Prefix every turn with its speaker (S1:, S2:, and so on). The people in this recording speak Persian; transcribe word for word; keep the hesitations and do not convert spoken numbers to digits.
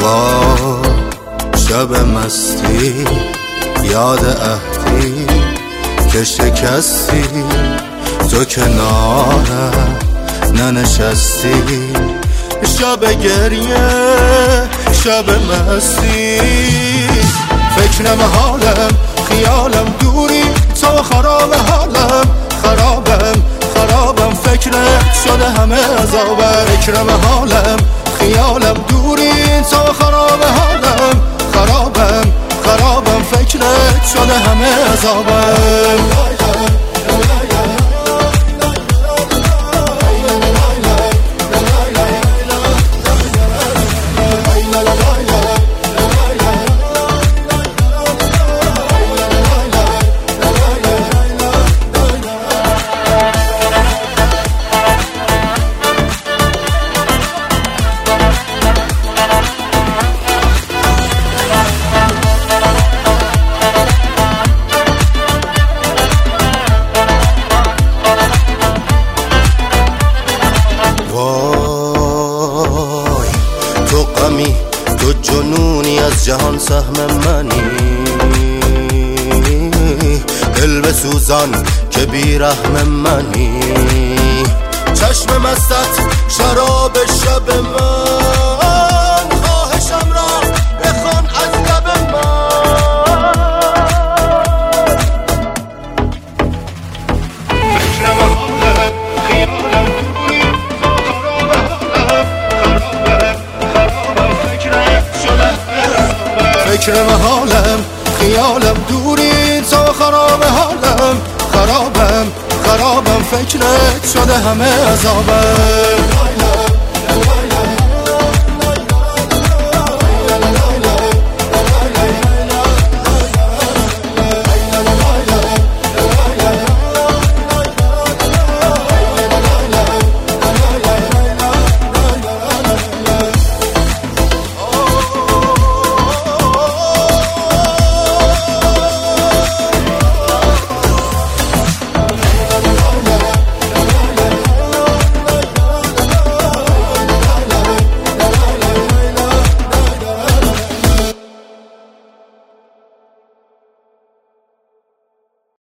S1: با شب مستی یاد عهدی که شکستی، تو کنارم ننشستی. شب گریه شب مستی، فکرم حالم خیالم دوری، تو خراب حالم خرابم خرابم، فکرت شده همه عذابم. فکرم حالم خیالم دوری، تو خراب حالم خرابم خرابم، فکرت شده همه عذابم. تو غمی تو جنونی، از جهان سهم منی، دل بسوزان که بی رحم منی. چشم مستت شراب شب من، خواهشم را بخوان از لب من. فکرم حالم خیالم دوری، فکرم حالم خیالم دوری، تو خراب حالم خرابم خرابم، فکرت شده همه عذابم.